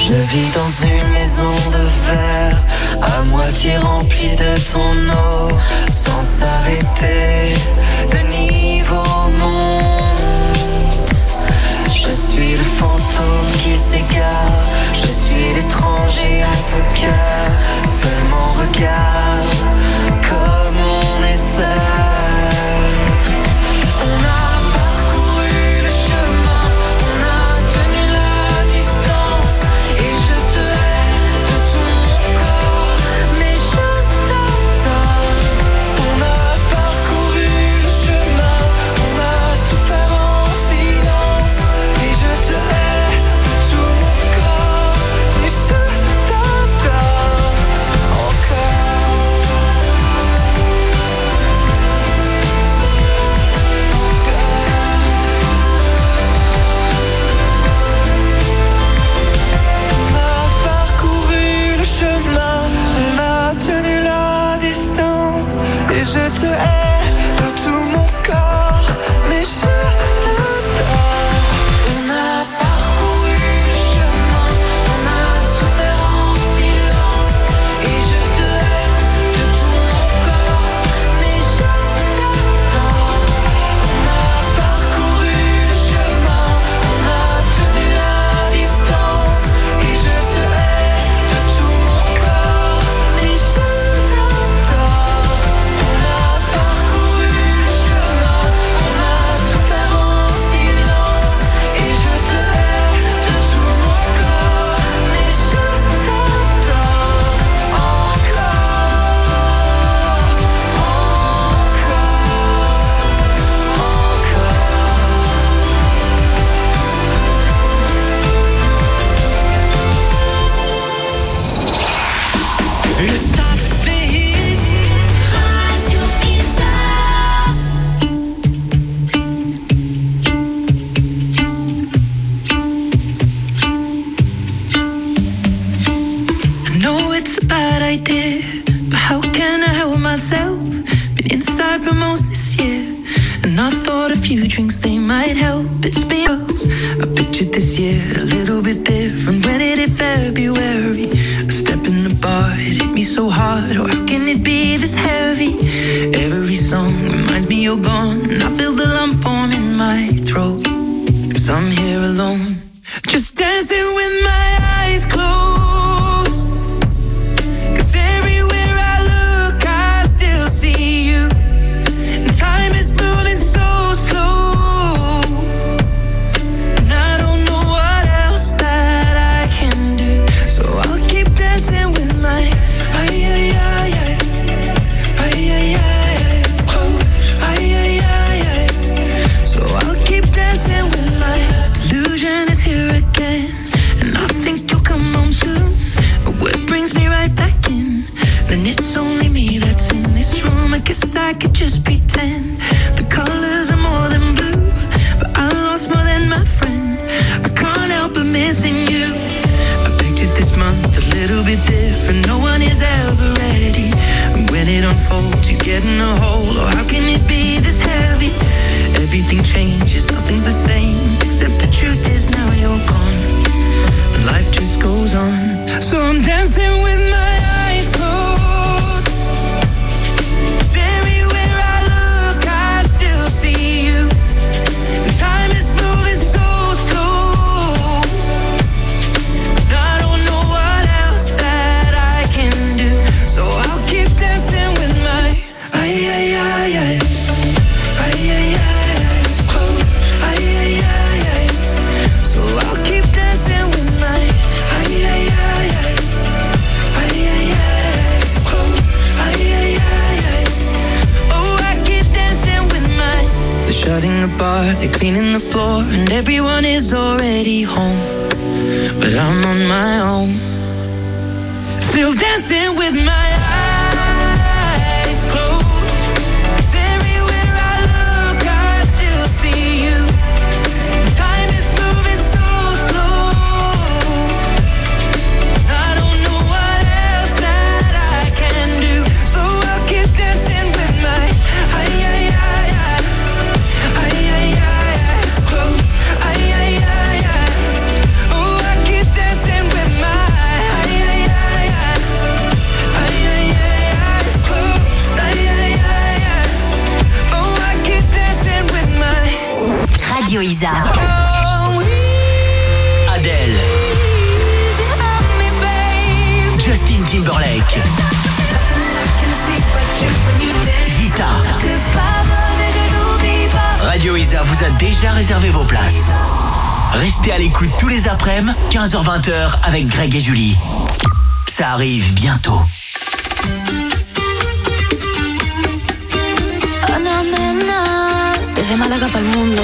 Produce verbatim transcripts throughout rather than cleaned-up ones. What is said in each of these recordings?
Je vis dans une maison de verre, à moitié remplie de ton eau, sans s'arrêter, le niveau monte. Je suis le fantôme qui s'égare, je suis l'étranger à ton cœur. Seulement regarde comme on est seul. On a parcouru le chemin, on a tenu la distance, et je te hais de tout mon corps, mais je t'adore. On a parcouru le chemin, on a souffert en silence, et je te hais de tout mon corps, mais je t'adore encore. On a parcouru le chemin, on a tenu la distance, et je te hais de tout mon corps, mais je t'adore. On a parcouru le chemin, on a souffert en silence, et je te hais de tout mon corps, mais je t'adore. On a parcouru le chemin, on a tenu la distance, et je te hais de tout mon corps, mais je t'adore. On a parcouru le chemin, on a souffert en silence, et je te hais de tout mon corps, mais je t'adore encore, Le top des hits, Radio Isa. I know it's a bad idea, but how can I help myself? Been inside for most this year, and I thought a few drinks they might help. It's been months. I pictured this year a little bit different. When it hit February, a step in the bar, it hit me so hard. Oh, how can it be this heavy? Every song reminds me you're gone, and I feel the lump form in my throat, 'cause I'm here alone, just dancing with my eyes closed. 'Cause everywhere I look, I still see you. And time is moving so slow, and I don't know what else that I can do. So I'll keep dancing with my ay ay ay ay ay ay ay oh ay ay ay ay. So I'll keep dancing with my delusion is here again, and I think you'll come home soon. But what brings me right back in? Then it's only me that's in this room. I guess I could just pretend the colors are more than blue, but I lost more than my friend. I can't help but missing you. I pictured this month a little bit different. No one is ever ready, and when it unfolds, you get in a hole. Oh, how can it be this heavy? Everything changes, nothing's the same, except the truth is now you're gone. Life just goes on, so I'm dancing with my eyes closed. 'Cause everywhere I look, I still see you. And time is moving so slow, and I don't know what else that I can do. So I'll keep dancing with my ay ay ay ay ay ay ay oh ay ay ay ay. So I'll keep dancing with my ay ay ay ay ay ay ay oh ay ay ay ay. Oh, I keep dancing with my. They're shutting the bar, they're cleaning the floor, and everyone is already home, but I'm on my own, still dancing with my eyes closed. 'Cause everywhere I look, I still see you. Time is moving so slow, I don't know what else that I can do. So I'll keep dancing with my ay ay ay ay ay ay ay eyes closed, ay ay ay ay. Oh, I keep dancing with my Isa. Adele. Justin Timberlake. Vita. Radio Isa vous a déjà réservé vos places. Restez à l'écoute tous les après-midi, quinze heures vingt avec Greg et Julie. Ça arrive bientôt. Desde Málaga para el mundo.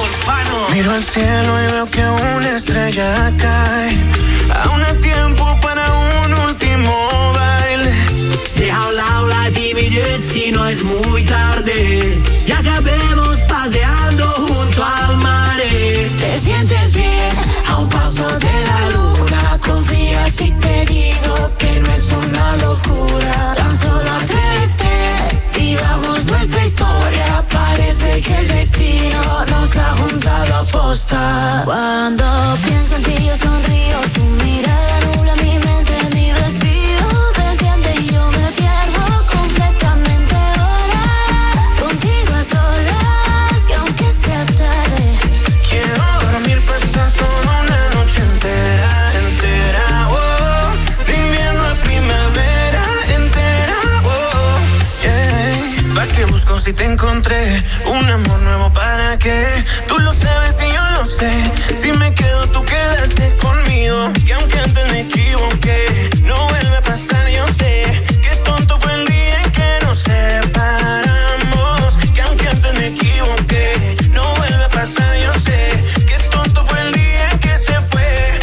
Miro al cielo y veo que una estrella cae. Aún hay tiempo para un último baile. Deja a un lado la timidez si no es muy tarde. Y acabemos paseando junto al mar. Te sientes bien a un paso de la luna. Confía si te digo que no es una locura. Tan solo atrévete, vivamos nuestra historia. Parece que el destino nos ha juntado a posta. Cuando pienso en ti yo sonrío. Tu mirada nubla mi mente, mi vestido desciende y yo me pierdo completamente ahora. Contigo a solas, que aunque sea tarde, quiero dormir, pasar toda una noche entera, entera, oh. De invierno a primavera, entera, oh, yeah. ¿Pa' qué busco si te encontré? Un amor nuevo, ¿para qué? Tú lo sabes y yo lo sé. Si me quedo, tú quédate conmigo. Que aunque antes me equivoqué, no vuelve a pasar, yo sé. Qué tonto fue el día en que nos separamos. Que aunque antes me equivoqué, no vuelve a pasar, yo sé. Qué tonto fue el día en que se fue,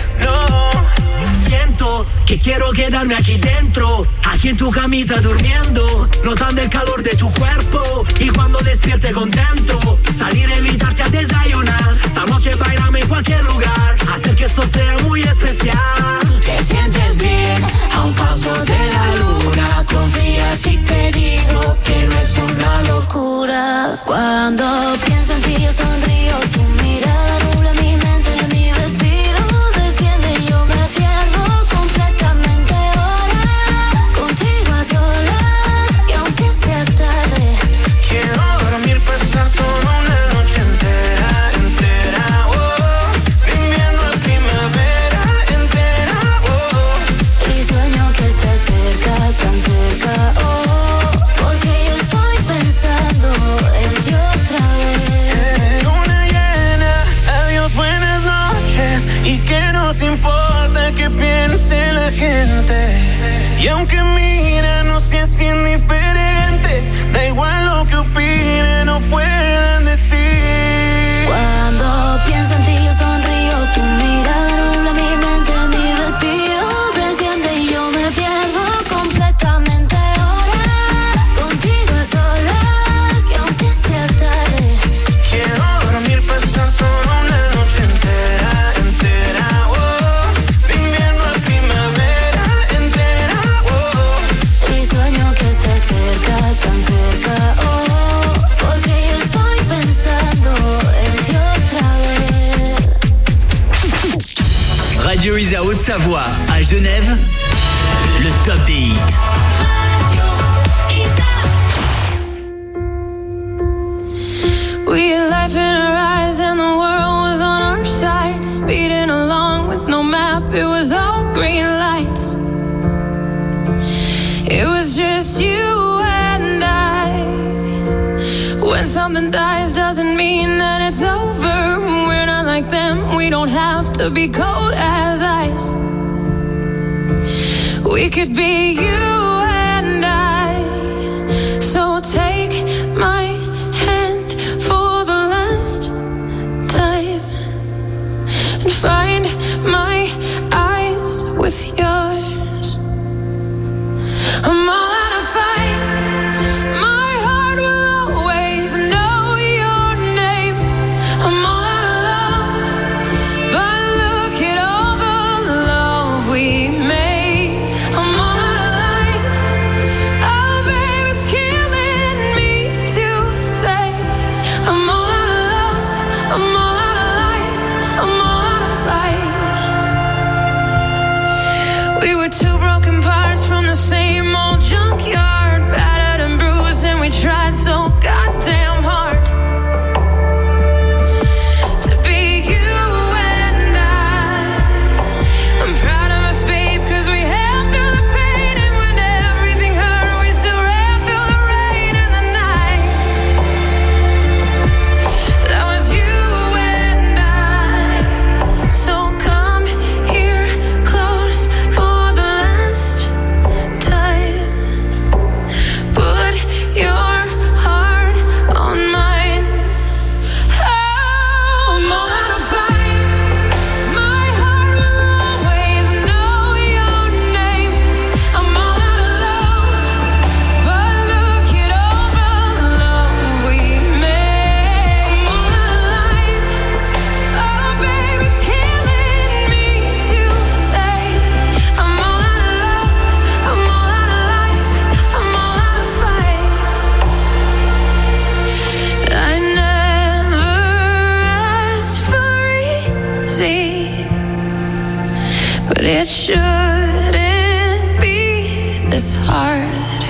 no. Siento que quiero quedarme aquí dentro, aquí en tu camita durmiendo, notando el calor de tu cuerpo. Y cuando despierte contento, salir a invitarte a desayunar. Esta noche bailame en cualquier lugar, hacer que esto sea muy especial. te sientes bien a un paso de la luna. Confía si te digo que no es una locura. Cuando pienso en ti yo sonrío. Tu mirada nubla mi mente, mi vestido desciende y yo me pierdo completamente ahora. Contigo a solas, que aunque sea tarde, quiero dormir, pasar toda una noche entera, entera, oh. De invierno a primavera, entera, oh. y sueño que estés cerca, tan cerca, oh. Porque yo estoy pensando en ti otra vez. Luna llena, adiós, buenas noches. Y que nos importa que piense la gente. Y aunque mira, no seas indiferente. Da igual lo que opinen o puedan decir. Cuando pienso en ti yo sonrío. Tu mirada nubla mi mente, mi vestido desciende y yo me pierdo completamente ahora. Contigo a solas, que aunque sea tarde, quiero dormir, pasar toda una noche entera, entera, oh. De invierno a primavera, entera, oh. y sueño que estés cerca, tan cerca, oh. Porque yo estoy pensando en ti otra vez. Radio Isa Haute-Savoie à Genève, le top des hits. We had life in our eyes and the world was on our side. Speeding along with no map, it was all green lights. It was just you and I. When something dies doesn't mean that it's over. We're not like them, we don't have to be cold as ice. We could be you and I. So take my hand for the last time and find my eyes with yours. I'm all out of fight. My heart will always know your name. I'm all out of love, but look at all the love we made. I'm all out of life. Oh, babe, it's killing me to say. I'm all out of love. I'm all out of life. I'm all out of fight. We were two broken parts from the same old junkyard, battered and bruised, and we tried so goddamn hard to shouldn't be this hard.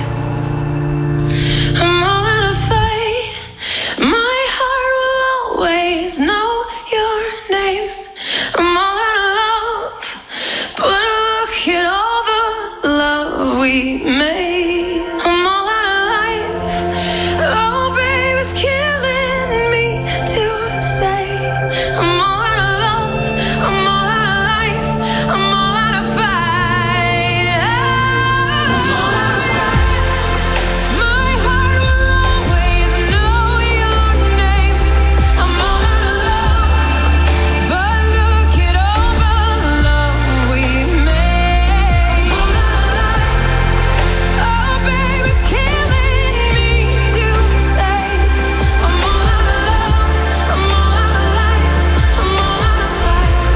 I'm all out of fight. My heart will always know your name. I'm all out of love, but look at all the love we made. I'm all out of life. Oh, babe, it's killing me to say. I'm all out of love. I'm all out of life. I'm all out of fight. I'm all out of fight. My heart will always know your name. I'm all out of love, but look at all the love we made. I'm all out of life. Oh, babe, it's killing me to say. I'm all out of love. I'm all out of life. I'm all out of fight.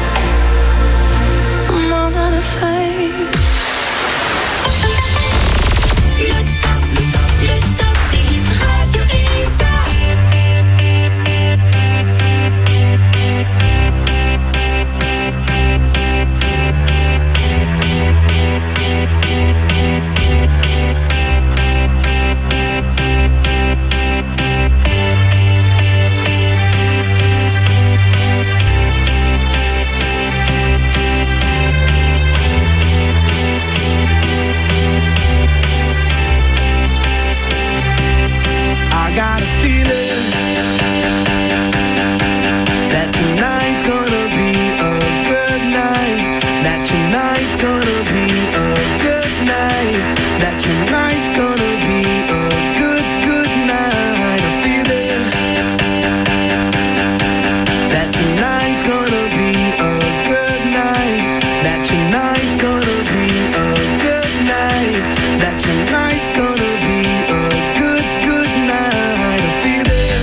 I'm all out of fight. Le top, le top, le top des hits Radio Isa. I got a feeling that tonight's gonna be a good night. That tonight's gonna be a good night. That tonight's gonna be a good, good night. A feeling that tonight's gonna be a good night. That tonight's gonna be a good night. That tonight's gonna be a good, good night. A feeling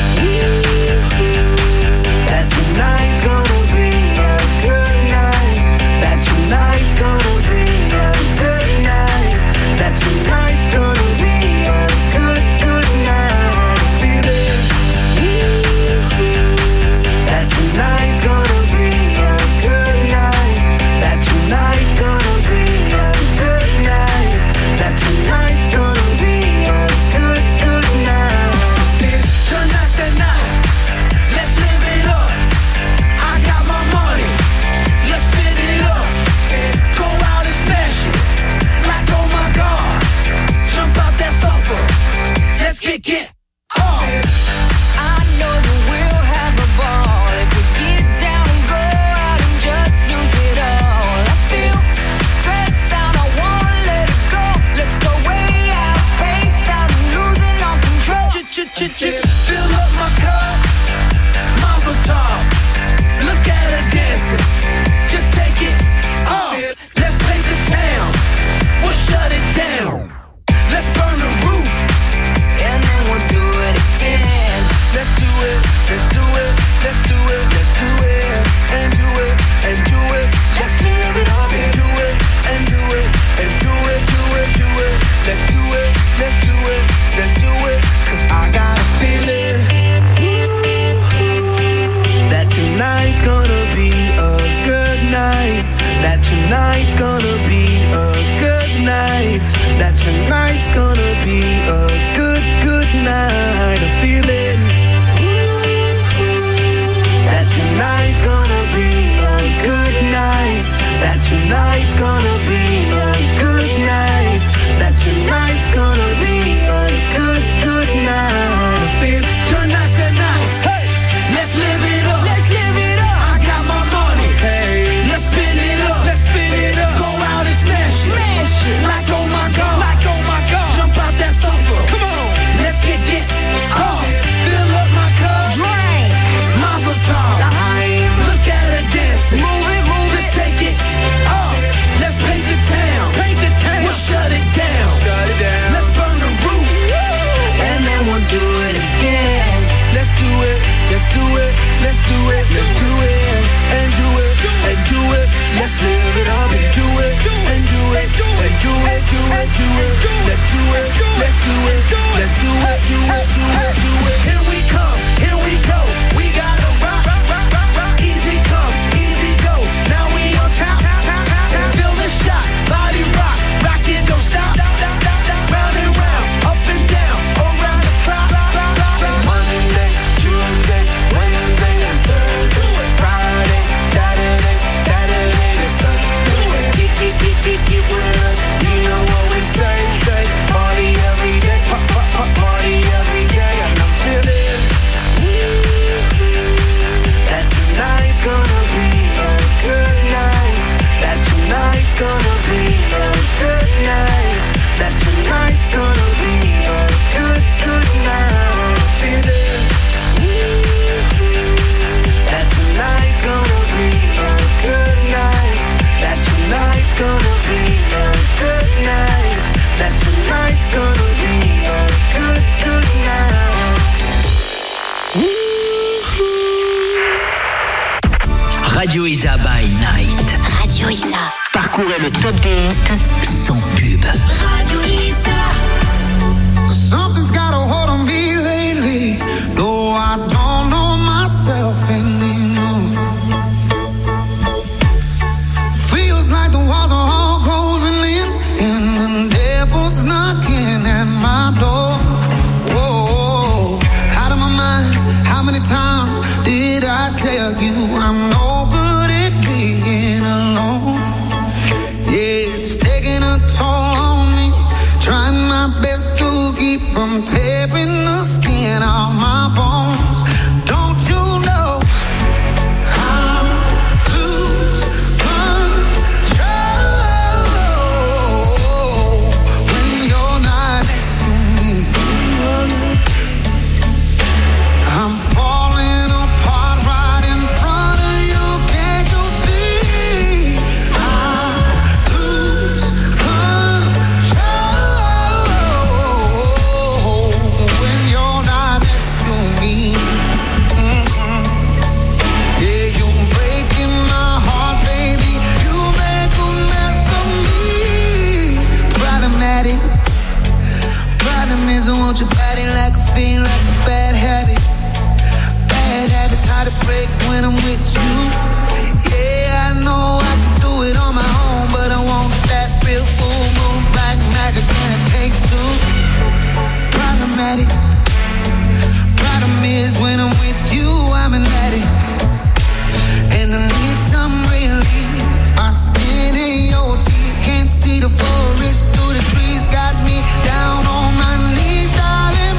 that tonight's gonna be a good night. That tonight's gonna be a good night. That tonight's gonna be a good, good night. A feeling that tonight's gonna be a good night. That tonight's gonna be a good night. That tonight's gonna be a good, good night. Tonight's the night, let's live it up. I got my money, let's spin it up. Go out and smash it, like oh my god. Jump out that sofa, let's kick it off. I know that we'll have a ball if we get down and go out and just lose it all. I feel stressed out, I wanna let it go. Let's go way out, spaced out, and losing all control. Ch-ch-ch-ch, fill up my cup, Mazel tov. Look at her dancing, just take it off. Let's paint the town, we'll shut it down. Let's burn the roof, And then we'll do it again. let's do it, let's do it, let's do it, let's do it, and do it, and do it. Let's live it up and do it, and do it, and do it, do it, do it. Let's do it, let's do it, let's do it. 'Cause I got a feeling that tonight's gonna be a good night. That tonight's gonna be a good night. That tonight's gonna be a good, good night. A feeling that tonight's gonna be a good night. That tonight's gonna be a good night. That tonight's gonna be a good, good night. A feeling. tonight's the night. Hey, let's live it up. Let's live it up. I got my money. Hey. Let's spin it up. Let's spin it up. Go out and smash it. Smash it. Like oh my god. Like oh my Découvrez le top des hits sans pub. Radio Isa. Something's got a hold on me lately. No, I don't know myself anymore. Feels like the walls are all closing in, and the devil's knocking at my door. Whoa, out of my mind. How many times did I tell you I'm no good at being alone? Yeah, it's taking a toll on me. Trying my best to keep from tearing the skin off my bones. Don't you know I lose control when you're not next to me? I'm falling apart right in front of you. Can't you see? I lose control when you're not next to me. Mm-mm. Yeah, you're breaking my heart, baby. You make a mess of me. Problematic. Problem is I want your body like a fiend, like a bad habit. Bad habits hard to break when I'm with you. Yeah, I know I can do it on my own, but I want that real full moon black magic and it takes two. Problematic. Problem is when I'm with you, I'm an addict, and I need some relief. My skin ain't your teeth, can't see the forest through the trees. Got me down on my knees, darling.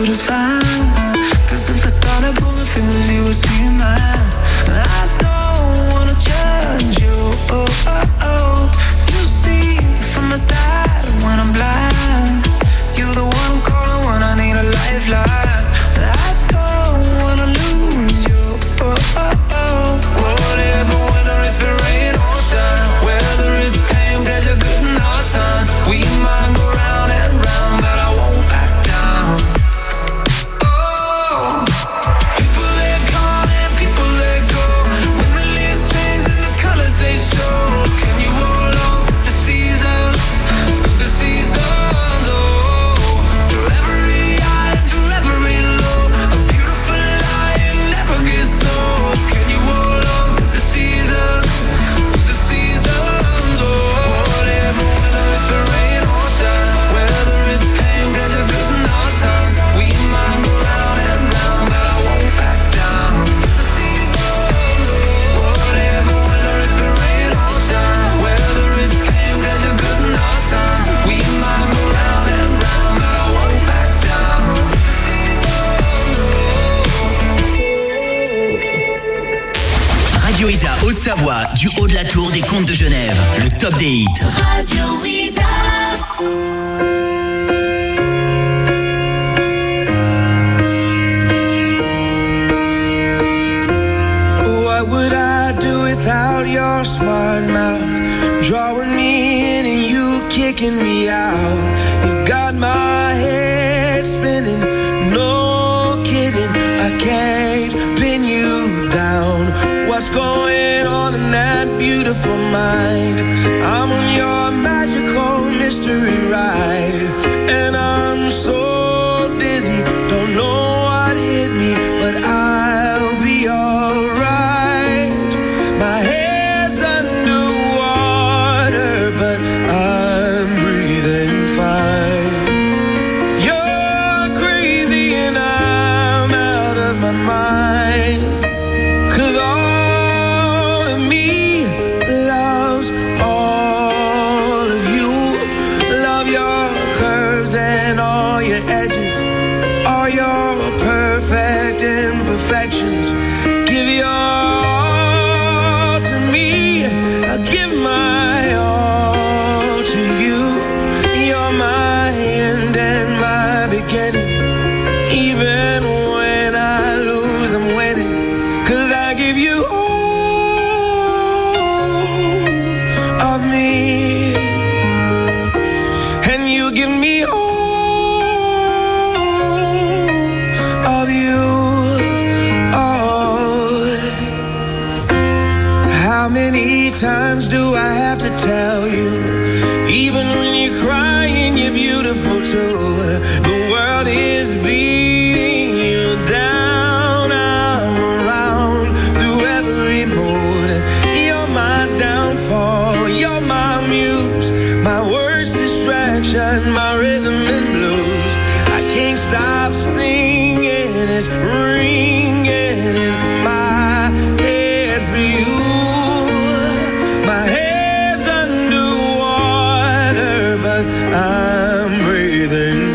but it's fine. Cause if I started pulling feelings, you would see mine. I don't wanna judge you, oh, oh, oh. You see from my side when I'm blind. You're the one I'm calling when I need a lifeline. I don't wanna lose you, oh, oh, oh. Whatever, whether it's the rain or shine, whether it's pain, pleasure, good and hard times, we might go round and round, but I won't back down. Oh, people let go and people let go. When the leaves change and the colors they show, can you hold on to the seasons, through the seasons? Oh, through every high and through every low, a beautiful lie and never gets old. Can you hold on to the seasons, through the seasons? Oh, whatever, whether it's the rain or shine, whether it's pain, pleasure, good and hard times, we might go round and round, but I won't back down. The seasons, oh, whatever, whether it's the rain or shine, whether it's pain, pleasure, good and hard times, we might go round and round, but I won't back down. Radio Isa Haute-Savoie, du haut de la tour des Comtes de Genève, le top des hits. Radio Isa. What would I do without your smart mouth? Drawing me in and you kicking me out. You got my head spinning, no kidding. I can't pin you down. What's going on in that beautiful mind? I'm on your magical mystery ride, and I'm so dizzy, don't know what hit me, but I'll be alright. My head's underwater, but I'm breathing fine. You're crazy and I'm out of my mind. Cause all of me loves all of you. Love your curves and all your edges, all your perfect imperfections. Give your all to me, I'll give my all to you. You're my end and my beginning. Even when I lose, I'm winning. Cause I give you all of me, and you give me all of you. Oh, how many times do I have to tell you? Even when you're crying, you're beautiful too. The world is beating you down. I'm around through every mood. You're my downfall, you're my muse, my worst distraction, my rhythm and blues. I can't stop singing, it's ringing in my head for you. My head's underwater, but I'm breathing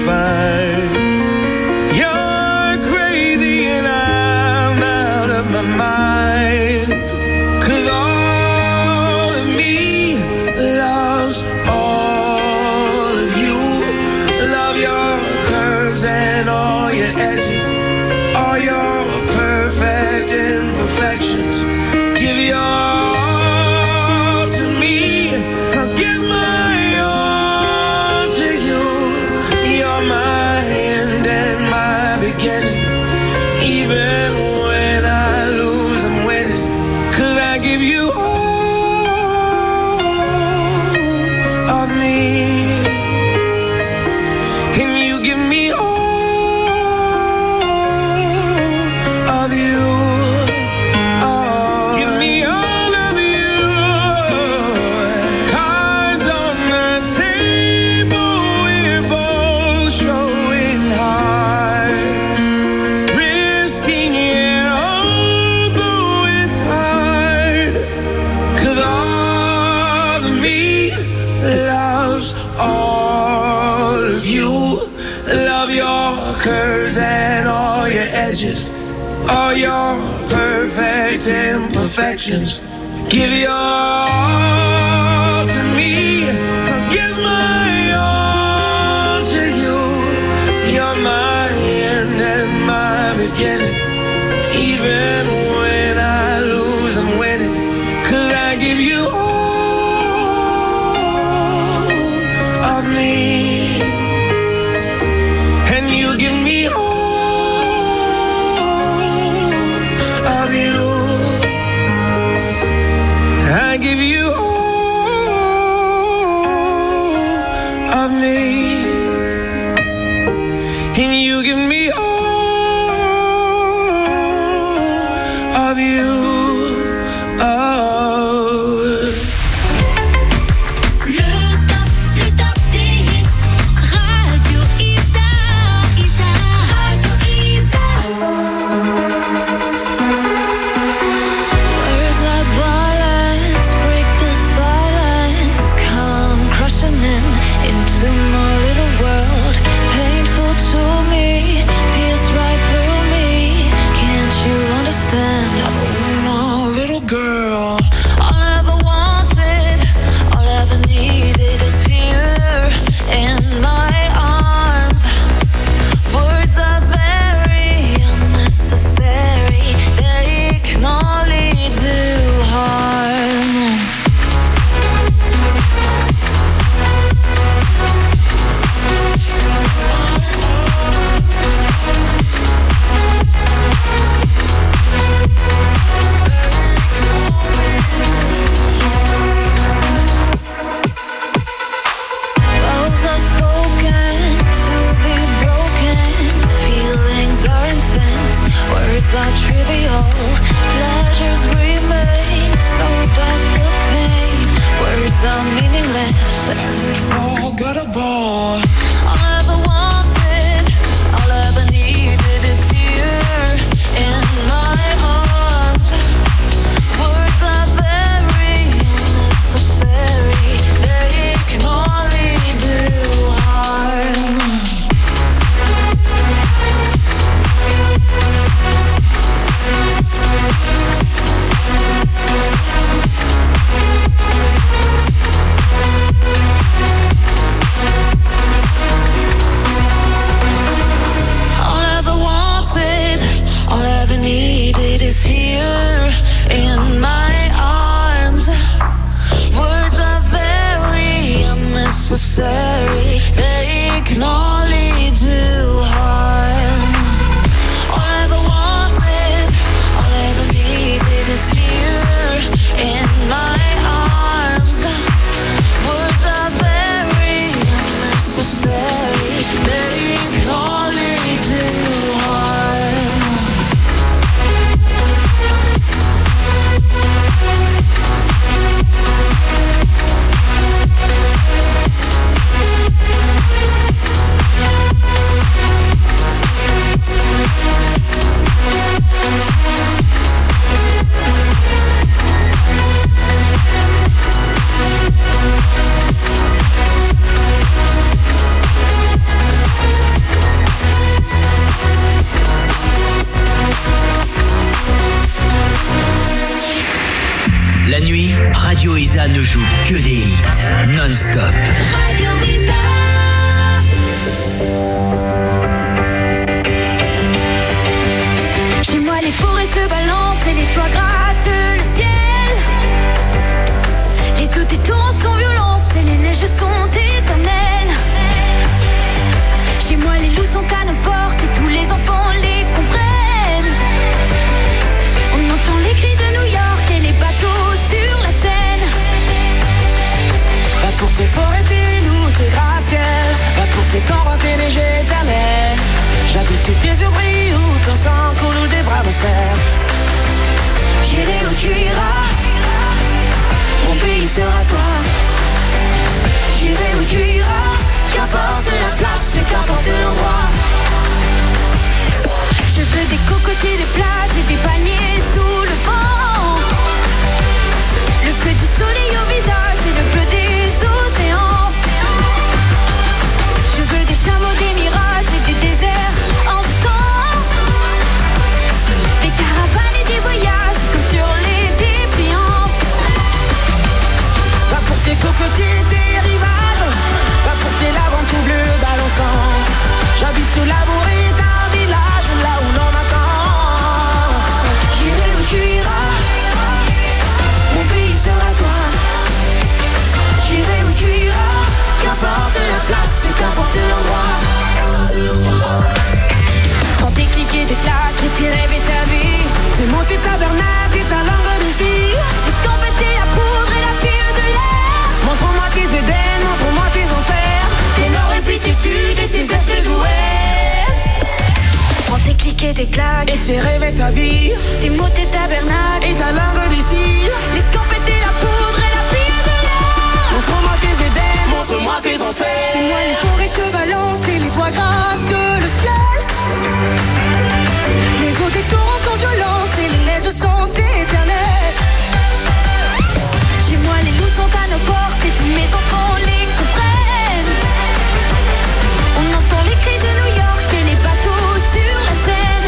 of your curves and all your edges, all your perfect imperfections. Give your all to me, I'll give my all to you. You're my end and my beginning. Even when I lose, I'm winning. Cause I give you all of me, and you give me all of you. I give you all of me, and you give me all of you. Oh. Le top, le top des hits. Radio Isa, Isa, Radio Isa. Words like violence break the silence, come crushing in into my little world. Painful to me, pierce right through me. Can't you understand? Oh, my little girl. All I ever wanted, all I ever needed is here in my arms. Words are very unnecessary, they can only do harm. Vows are spoken to be broken. Feelings are intense, words are trivial. Pleasures remain, so does the pain. Words are meaningless and Unforgettable. all I ever wanted, all I ever needed is here in my arms. Words are very unnecessary, they can only do harm. All I ever wanted, all I ever needed is here in my arms. Words are very unnecessary, they can only do harm. All I ever wanted, all I ever needed is here in my arms. Words are very unnecessary, they can only do harm. La nuit, Radio Isa ne joue que des hits non-stop. Radio Isa. Chez moi les forêts se balancent et les toits grattent le ciel. Les eaux des torrents sont violents et les neiges sont éternelles. Chez moi les loups sont à nos portes et tous les enfants les comprennent. On entend les cris de New York et les bateaux sur la Seine. Va pour tes forêts, tes loups, tes gratte-ciel. Va pour tes corps, tes neiges éternelles. J'habite tes yeux brillent où ton sang coule ou des bras me serrent. J'irai où tu iras, mon pays sera toi. J'irai où tu iras, qu'importe la place et qu'importe l'endroit. Je veux des cocotiers, des plages et des palmiers sous le vent. Le feu du soleil au visage et le bleu des océans. Je veux des chameaux, des mirages et des musique et tes claques. Et tes rêves et ta vie. Tes mots, tes tabernacles. Et ta langue d'ici. Les scampettes et la poudre et la pire de l'air. Montre-moi tes Éden, montre-moi tes enfers. Chez moi les forêts se balancent et les toits grattent le ciel. Les eaux des torrents sont violentes et les neiges sont éternelles. Chez moi les loups sont à nos portes et tous mes enfants les comprennent. On entend les cris de New York et les bateaux sur la Seine.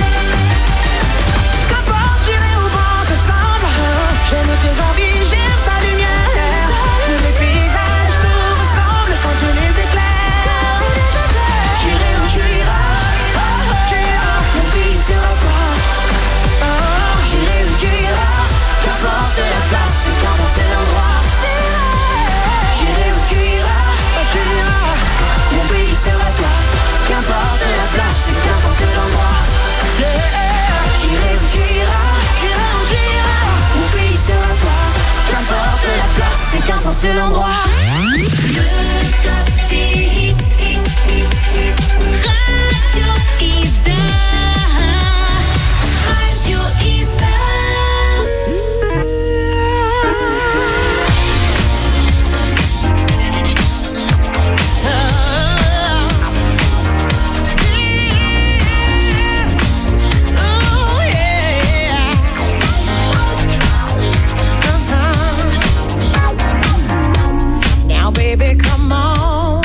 Qu'importe, j'irai au vent ensemble. J'aime tes envies, j'aime ta lumière. Tous les paysages te ressemblent quand je les éclaire. J'irai où tu iras, tu iras, mon pays sera toi. J'irai où tu iras, qu'importe la place, qu'importe l'endroit. J'irai où tu iras, tu iras, mon pays sera toi. Qu'importe la place, qu'importe l'endroit. J'irai où tu iras, j'irai où tu iras, mon pays sera toi. Qu'importe la place, qu'importe l'endroit. Le top des hits. Radio Isa. Radio Isa. Now, baby, come on.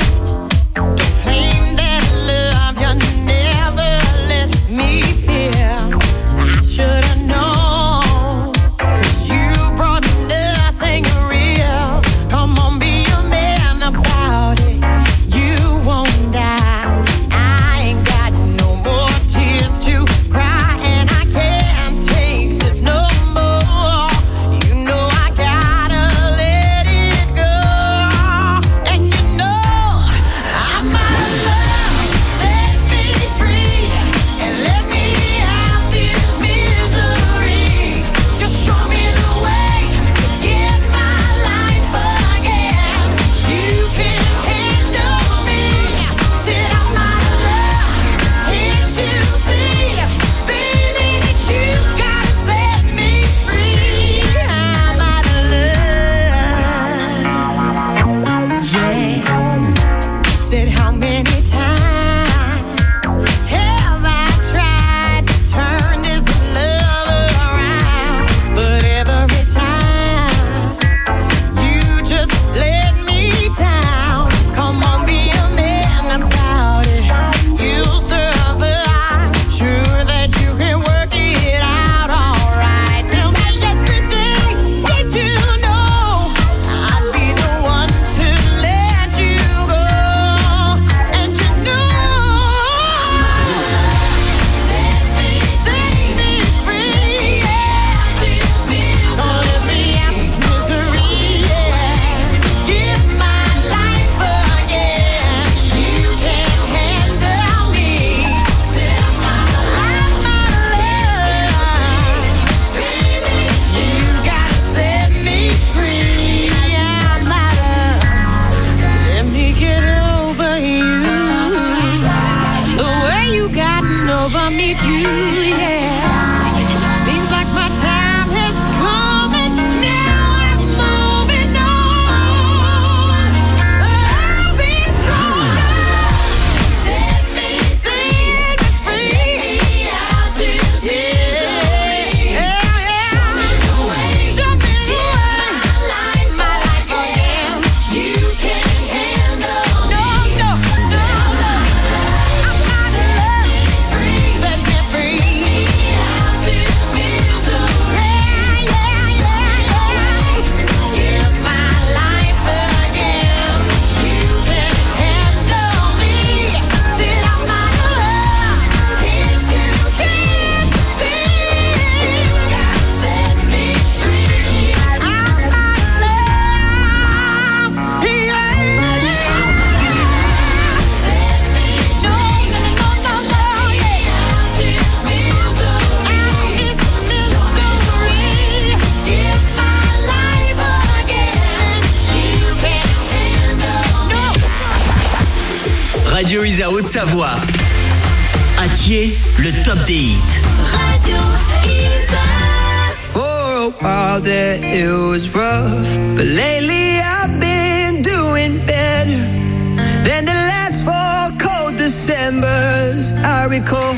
Radio Isa Haute-Savoie. À Thiers, le top des hits. Radio Isa. For a while there it was rough, but lately I've been doing better than the last four cold Decembers I recall.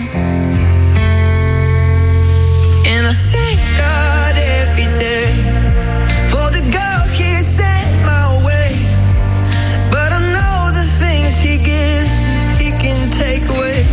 And I thank God every day for the girl He sent my way. But I know the things He gives He can take away.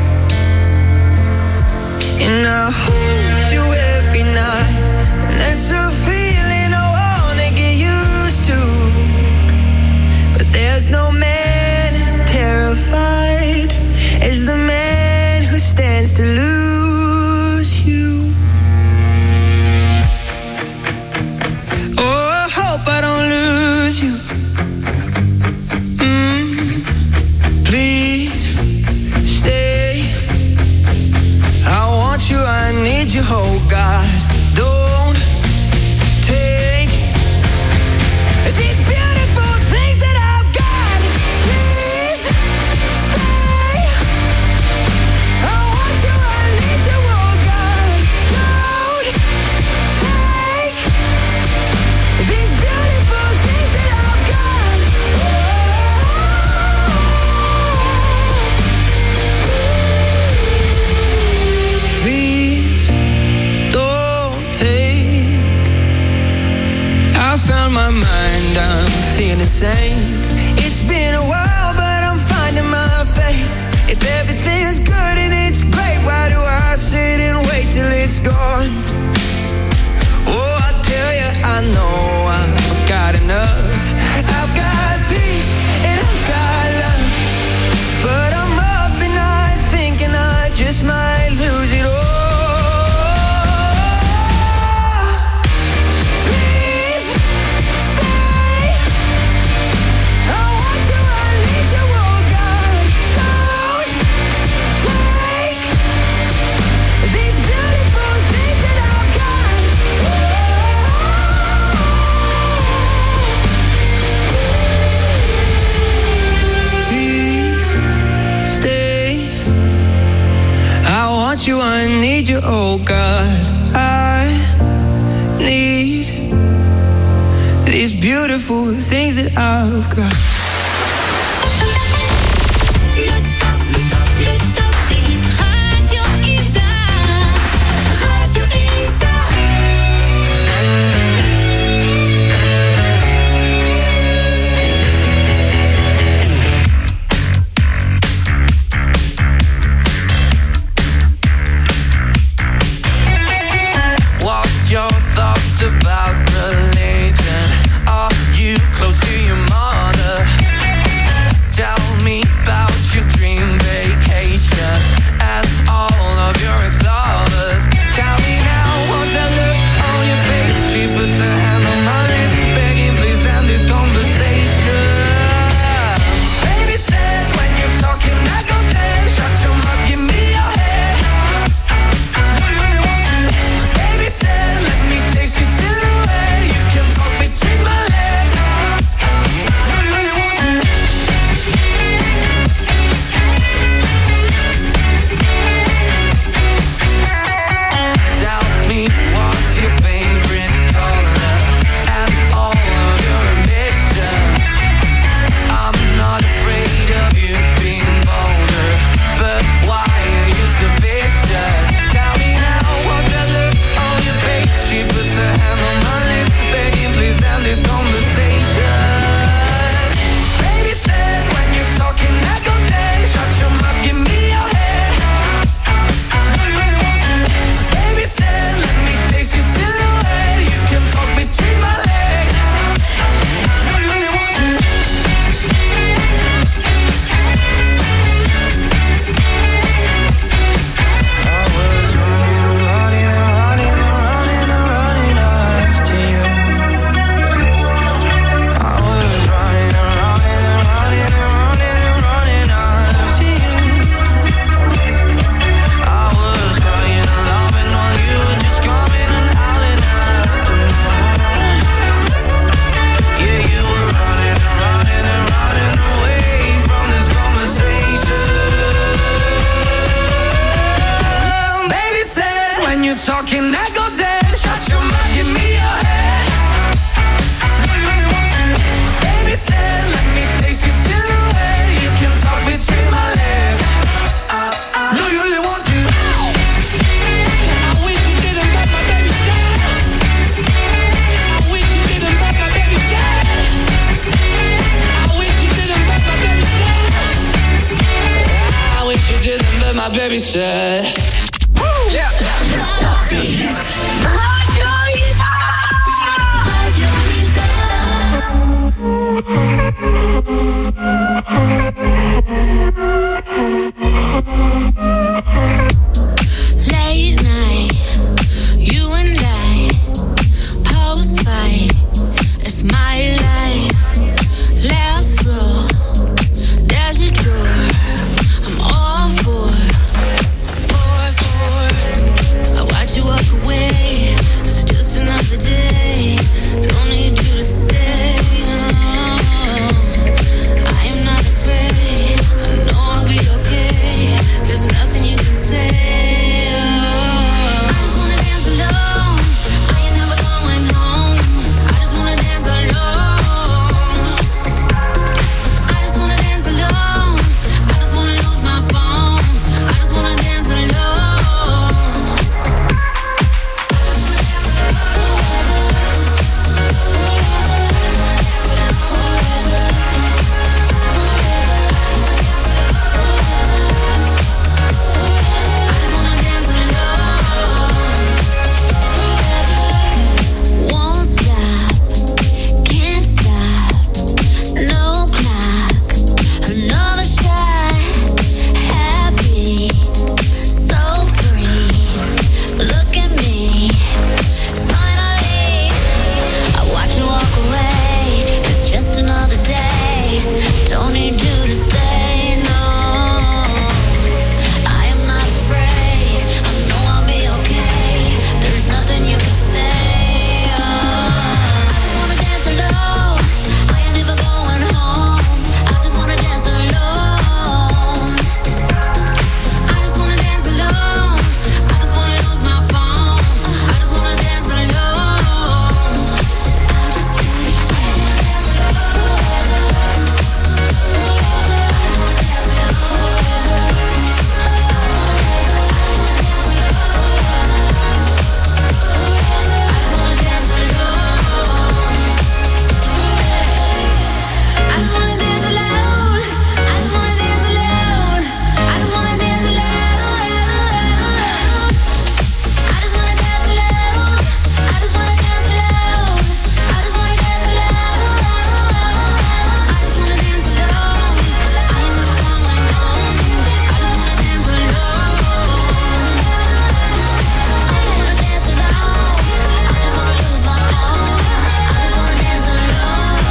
And I hold you every night, and that's a feeling I wanna get used to. But there's no man as terrified as the man who stands to lose you. Oh, I hope I don't lose you. Mm, please stay. I want you, I need you, oh God. Don't take these beautiful things that I've got. Please stay. I want you, I need you, oh God. Don't take these beautiful things that I've got. Please don't take. I found my mind, I'm feeling sane. It's been a while, but I'm finding my faith. If everything's good and it's great, why do I sit and wait till it's gone? Oh, I tell you, I know I've got enough. I've got peace and I've got love, but I'm up at night thinking I just might lose it all. Please stay. I want you, I need you, oh God. Don't take these beautiful things that I've got. Please stay. I want you, I need you, oh God. I need these beautiful things that I've got. Le top, le top, le top des hits. Radio Isa. Radio Isa. What's your thoughts about religion? Are you close to your mother? talking, I go dead. Shut your mouth, give me your hand. Do you really want to? Baby said, let me taste your silhouette. You can talk between my legs. Uh, uh, do you really want to? I wish you didn't back my baby said. I wish you didn't back my baby said. I wish you didn't back my baby said. I wish you didn't back my baby said. Yeah. Late night, you and I, post fight, it's my life. Last row, there's a door, I'm all for, for, for. I watch you walk away, it's just another day. Don't need you to stay. No. I am not afraid, I know I'll be okay. There's nothing you can say. I just wanna dance alone, I ain't never going home. I just wanna dance alone. I just wanna dance alone, I just wanna lose my phone. I just wanna dance alone. Won't stop, can't stop, no clock, another shot, happy, so free, look at me, finally, I watch you walk away, it's just another day, don't need you to stay, no, I am not afraid, I know I'll be okay, there's nothing you can say. I just wanna dance alone, I ain't never going home. I just wanna dance alone. I just wanna dance alone, I just wanna lose my phone. I just wanna dance alone. I just wanna dance I just wanna dance alone. I just wanna dance alone. I just wanna dance alone. I just wanna dance alone. I just wanna dance alone. I just wanna dance alone. I just wanna dance alone. I ain't never going home. I just wanna dance alone. I just wanna dance alone. I just wanna lose my phone. I just wanna dance alone.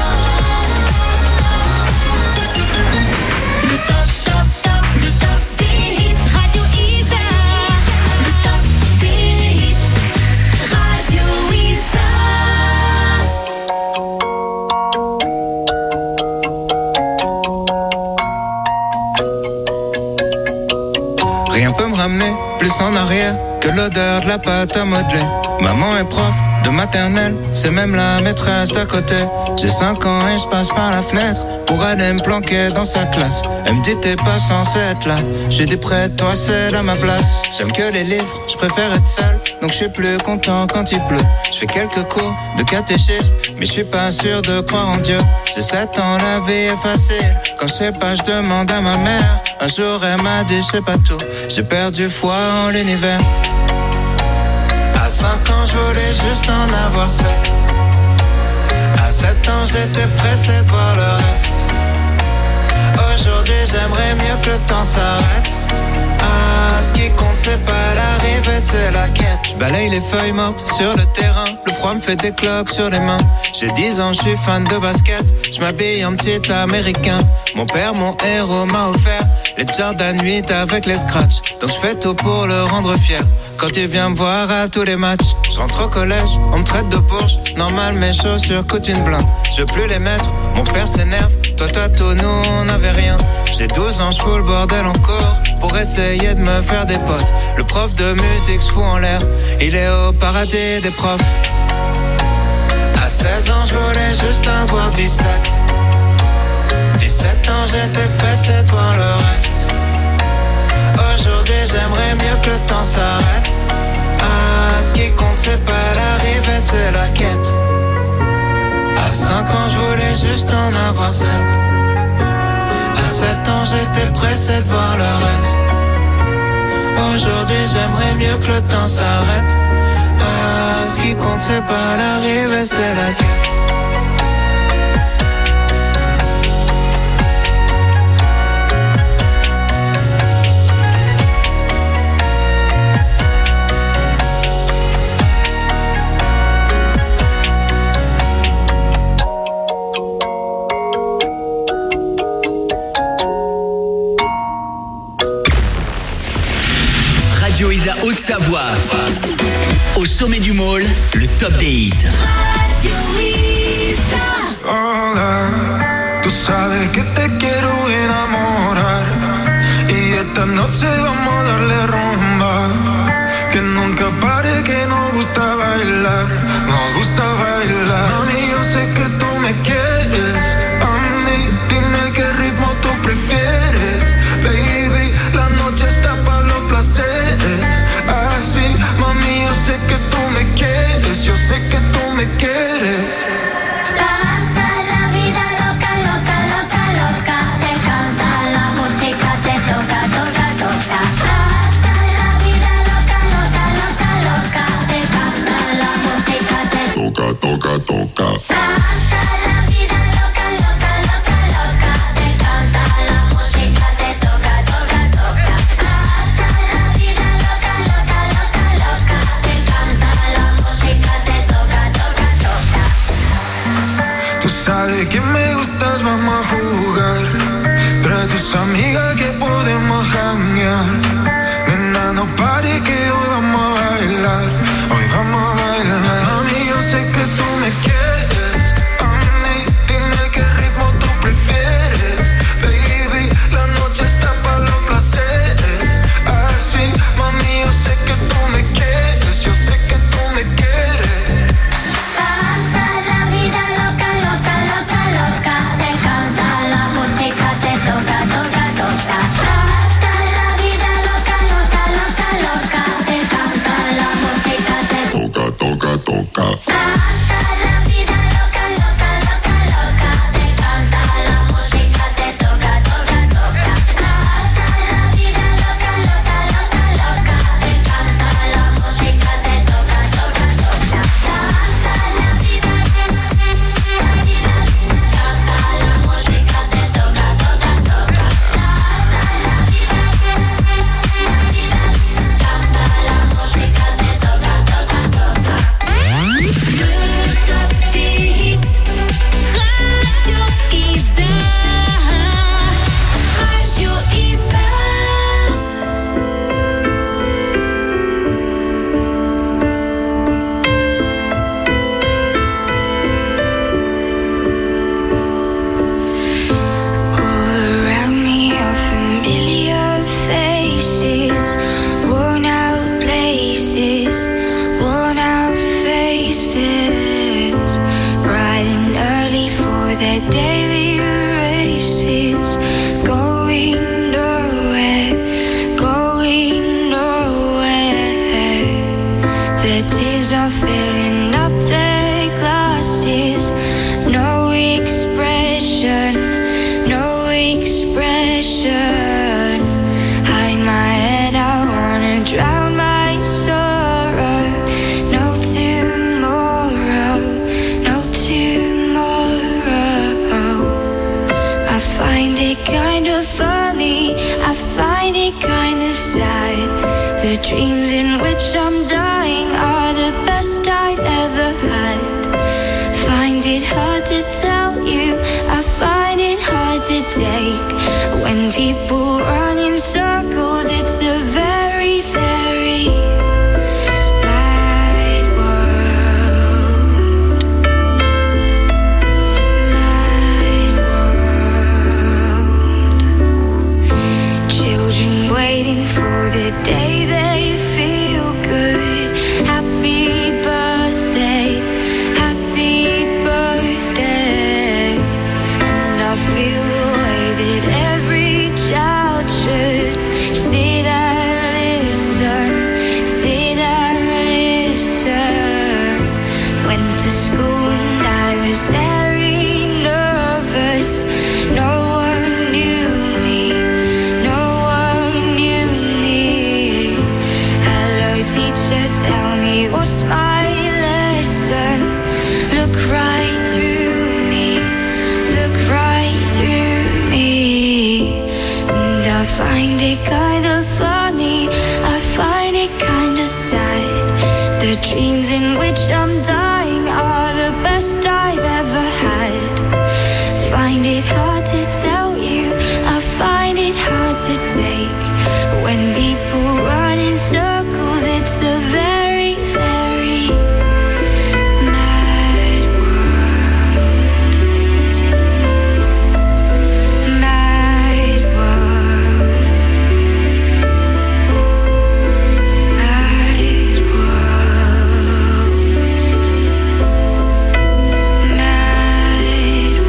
Le top, top, top, le top des hits. Radio Isa. Le top des hits. Radio Isa. Rien peut me ramener plus en arrière que l'odeur de la pâte à modeler. Maman est prof de maternelle, c'est même la maîtresse d'à côté. J'ai cinq ans et je passe par la fenêtre pour aller me planquer dans sa classe. Elle me dit t'es pas censé être là. J'ai dit près de toi c'est à ma place. J'aime que les livres, je préfère être seul. Donc je suis plus content quand il pleut. Je fais quelques cours de catéchisme, mais je suis pas sûr de croire en Dieu. J'ai sept ans, la vie est facile. Quand je sais pas, je demande à ma mère. Un jour elle m'a dit je sais pas tout. J'ai perdu foi en l'univers. À cinq ans je voulais juste en avoir sept. À sept ans j'étais pressé de voir le reste. Aujourd'hui j'aimerais mieux que le temps s'arrête. Ah, ce qui compte c'est pas l'arrivée, c'est la quête. Je balaye les feuilles mortes sur le terrain. Le froid me fait des cloques sur les mains. J'ai dix ans, je suis fan de basket. Je m'habille en petit américain. Mon père, mon héros m'a offert les Jordan huit avec les scratchs. Donc je fais tout pour le rendre fier. Quand il vient me voir à tous les matchs, je rentre au collège, on me traite de bourge. Normal mes chaussures coûtent une blinde. Je veux plus les mettre, mon père s'énerve Toi t'as tout, nous on n'avait rien. J'ai douze ans, je fous le bordel encore pour essayer de me faire des potes. Le prof de musique se fout en l'air, il est au paradis des profs. À seize ans, je voulais juste avoir dix-sept. dix-sept ans, j'étais pressé de voir le reste. Aujourd'hui, j'aimerais mieux que le temps s'arrête. Ah, ce qui compte, c'est pas l'arrivée, c'est la quête. À cinq ans, je voulais juste en avoir sept. À sept ans, j'étais pressé de voir le reste. Aujourd'hui, j'aimerais mieux que le temps s'arrête. Ah, ce qui compte, c'est pas l'arrivée, c'est la quête. Radio Isa Haute-Savoie. Au sommet du mall, le top des hits. Radio Isa. Hola, tú sabes que te quiero enamorar. Y esta noche vamos a darle rumba. Que nunca pare, que nos gusta bailar. Nos gusta bailar. Mami, yo sé que tú me quieres. A mí, dime qué ritmo tú prefieres. Baby, la noche está para los placeres. Así, mami, yo sé que tú me quieres. Yo sé que tú me quieres. Hasta la vida loca, loca, loca, loca. Te canta la música, te toca, toca, toca. Hasta la vida loca, loca, loca, loca. Te canta la música, te Toca, toca, toca. Hasta la vida loca, loca, loca, loca. Te canta la música, te toca, toca, toca. Hasta la vida loca, loca, loca, loca. Te canta la música, te toca, toca, toca. Tú sabes que me gustas, vamos a jugar. Trae tus amigas que podemos janguear. Nena, no pare que hoy vamos a bailar. Hoy vamos a bailar. Mami, yo sé que tú me quieres. A mí, dime qué ritmo tú prefieres. Baby, la noche está para los placeres. Así, mami, yo sé que tú me quieres. Yo sé que tú me quieres. Hasta la vida loca, loca, loca, loca. Te canta la música, te toca, toca, toca. Hasta la vida loca, loca, loca, loca. Te canta la música, te Toca, toca, toca. Hasta la vida loca, loca, loca, loca. Te canta la música, te toca, toca, toca. Hasta la vida loca, loca, loca, loca. Te canta la música, te toca, toca, toca. Hasta la vida, la vida, canta la música, te toca, toca, toca. Hasta la vida, la vida, canta la música, te toca, toca, toca. Le top des hits. Radio Isa. Radio Isa. All around me are familiar faces, worn out places, worn out faces, bright and early for their daily races, going nowhere, going nowhere. Their tears are filling up their glasses, no expression, no expression. Hide my head, I wanna drown my sorrow. No tomorrow, no tomorrow. I find it kind of funny, I find it kind of sad. The dreams in which I'm dying are the best I've ever had. Find it hard to tell you, I find it hard to take. When people run in circles, it's a very, very mad world. Mad world. day they feel good. Happy birthday, happy birthday. And I feel the way that every child should. Sit and listen, sit and listen. Went to school and I was very nervous. No one knew me, no one knew me. Hello teacher, tell me what's my lesson. Look right through me, look right through me. And I find it kind of funny, I find it kind of sad. The dreams in which I'm dying are the best I've ever had. Find it hard to tell you, I find it hard to take. When people run in circles, it's a very, very mad world. Mad world. Mad world. Mad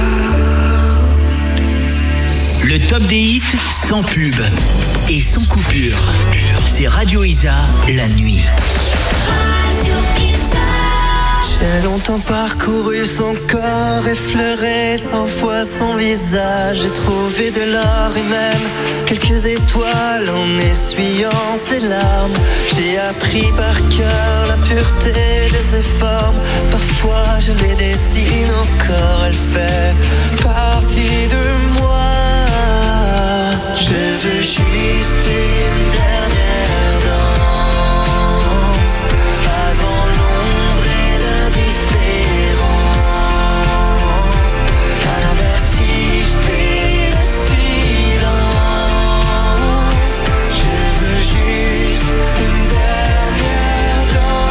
world. Le top des hits sans pub et sans coupure. C'est Radio Isa, la nuit. Radio Isa. J'ai longtemps parcouru son corps, effleuré cent fois son visage. J'ai trouvé de l'or et même quelques étoiles en essuyant ses larmes. J'ai appris par cœur la pureté de ses formes. Parfois je les dessine encore, elle fait partie de moi. Je veux juste une dernière danse avant l'ombre et l'indifférence. Un vertige puis le silence. Je veux juste une dernière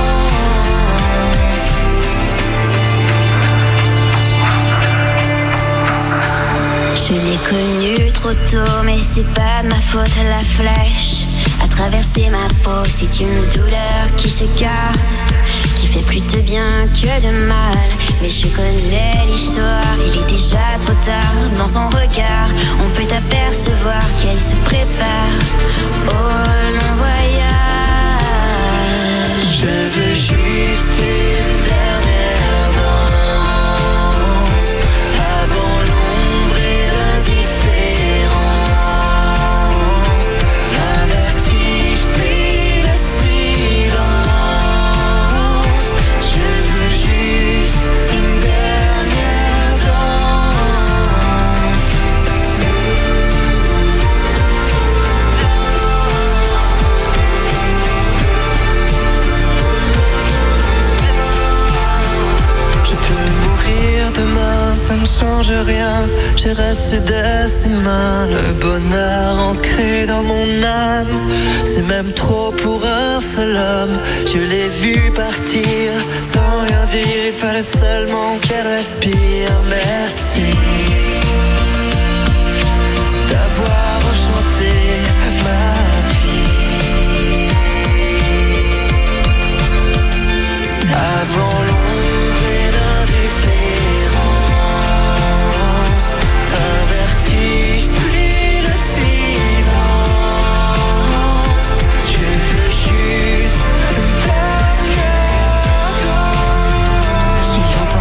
danse. Je l'ai connue trop tôt, mais c'est pas de ma faute, la flèche a traversé ma peau. C'est une douleur qui se garde, qui fait plus de bien que de mal. Mais je connais l'histoire, il est déjà trop tard. Dans son regard, on peut apercevoir qu'elle se prépare au long voyage. Je veux juste une dernière danse avant l'ombre et l'indifférence. Un vertige puis le silence. Je veux juste une dernière danse. Je peux mourir demain, ça ne change rien. J'ai resté de ses mains, le bonheur ancré dans mon âme. C'est même trop pour un seul homme. Je l'ai vu partir sans rien dire, il fallait seulement qu'elle respire. Merci.